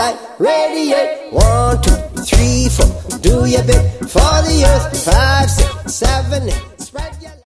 light, radiate. 1, 2, 3, 4. Do your bit for the earth. 5, 6, 7, 8.